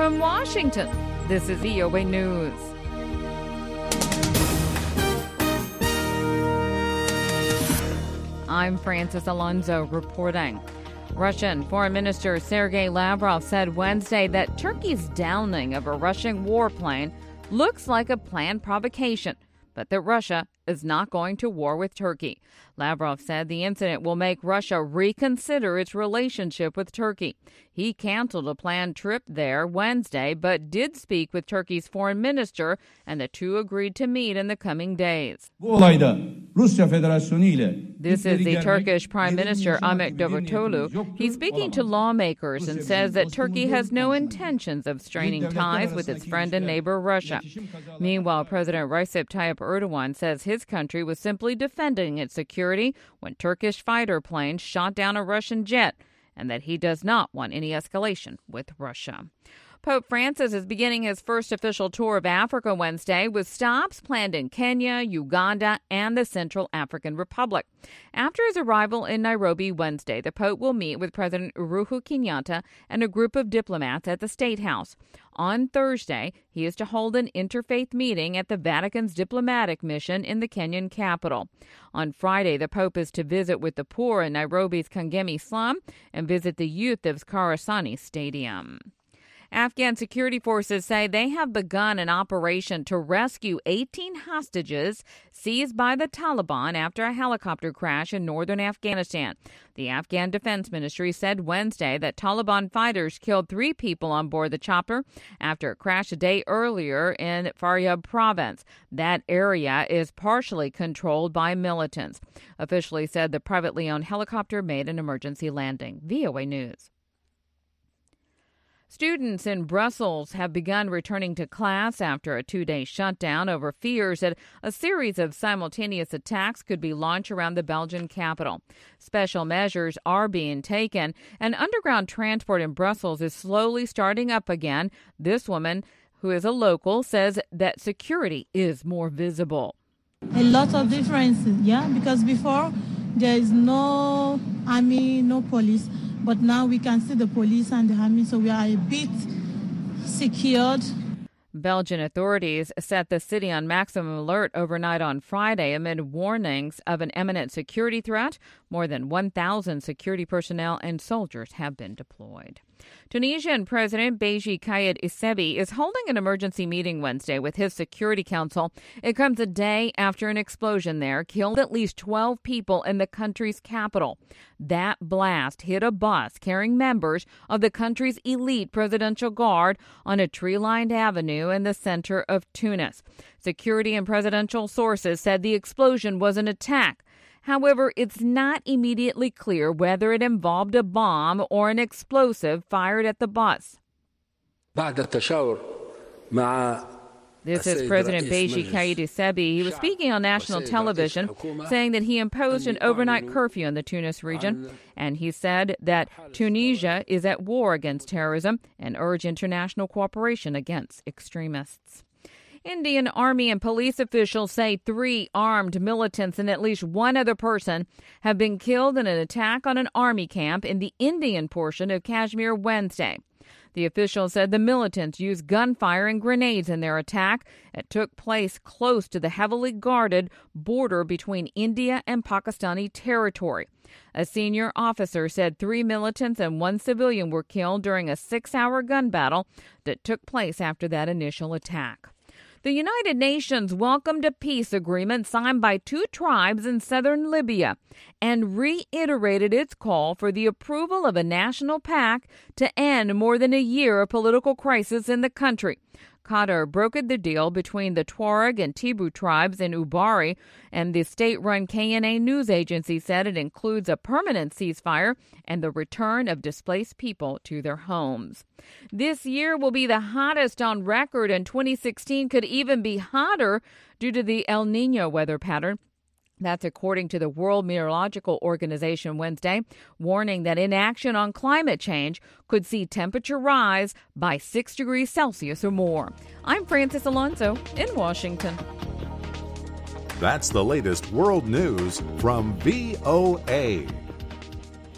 From Washington, this is VOA News. I'm Francis Alonso reporting. Russian Foreign Minister Sergei Lavrov said Wednesday that Turkey's downing of a Russian warplane looks like a planned provocation, but that Russia is not going to war with Turkey. Lavrov said the incident will make Russia reconsider its relationship with Turkey. He canceled a planned trip there Wednesday, but did speak with Turkey's foreign minister, and the two agreed to meet in the coming days. This is the Turkish Prime Minister Ahmet Davutoglu. He's speaking to lawmakers and says that Turkey has no intentions of straining ties with its friend and neighbor Russia. Meanwhile, President Recep Tayyip Erdogan says his country was simply defending its security when Turkish fighter planes shot down a Russian jet, and that he does not want any escalation with Russia. Pope Francis is beginning his first official tour of Africa Wednesday, with stops planned in Kenya, Uganda, and the Central African Republic. After his arrival in Nairobi Wednesday, the Pope will meet with President Uhuru Kenyatta and a group of diplomats at the State House. On Thursday, he is to hold an interfaith meeting at the Vatican's diplomatic mission in the Kenyan capital. On Friday, the Pope is to visit with the poor in Nairobi's Kangemi slum and visit the youth of Karasani Stadium. Afghan security forces say they have begun an operation to rescue 18 hostages seized by the Taliban after a helicopter crash in northern Afghanistan. The Afghan Defense Ministry said Wednesday that Taliban fighters killed 3 people on board the chopper after it crashed a day earlier in Faryab province. That area is partially controlled by militants. Officially said the privately owned helicopter made an emergency landing. VOA News. Students in Brussels have begun returning to class after a 2-day shutdown over fears that a series of simultaneous attacks could be launched around the Belgian capital. Special measures are being taken, and underground transport in Brussels is slowly starting up again. This woman, who is a local, says that security is more visible. A lot of differences, because before there is no army, no police. But now we can see the police and the army, so we are a bit secured. Belgian authorities set the city on maximum alert overnight on Friday amid warnings of an imminent security threat. More than 1,000 security personnel and soldiers have been deployed. Tunisian President Beji Caid Essebsi is holding an emergency meeting Wednesday with his Security Council. It comes a day after an explosion there killed at least 12 people in the country's capital. That blast hit a bus carrying members of the country's elite presidential guard on a tree-lined avenue in the center of Tunis. Security and presidential sources said the explosion was an attack. However, it's not immediately clear whether it involved a bomb or an explosive fired at the bus. This is President Beji Caid Essebsi. He was speaking on national television, saying that he imposed an overnight curfew in the Tunis region, and he said that Tunisia is at war against terrorism and urged international cooperation against extremists. Indian Army and police officials say 3 armed militants and at least 1 other person have been killed in an attack on an army camp in the Indian portion of Kashmir Wednesday. The officials said the militants used gunfire and grenades in their attack. It took place close to the heavily guarded border between India and Pakistani territory. A senior officer said 3 militants and 1 civilian were killed during a 6-hour gun battle that took place after that initial attack. The United Nations welcomed a peace agreement signed by 2 tribes in southern Libya and reiterated its call for the approval of a national pact to end more than a year of political crisis in the country. Qatar brokered the deal between the Tuareg and Tibu tribes in Ubari, and the state-run KNA news agency said it includes a permanent ceasefire and the return of displaced people to their homes. This year will be the hottest on record, and 2016 could even be hotter due to the El Niño weather pattern. That's according to the World Meteorological Organization Wednesday, warning that inaction on climate change could see temperature rise by 6 degrees Celsius or more. I'm Francis Alonso in Washington. That's the latest world news from VOA.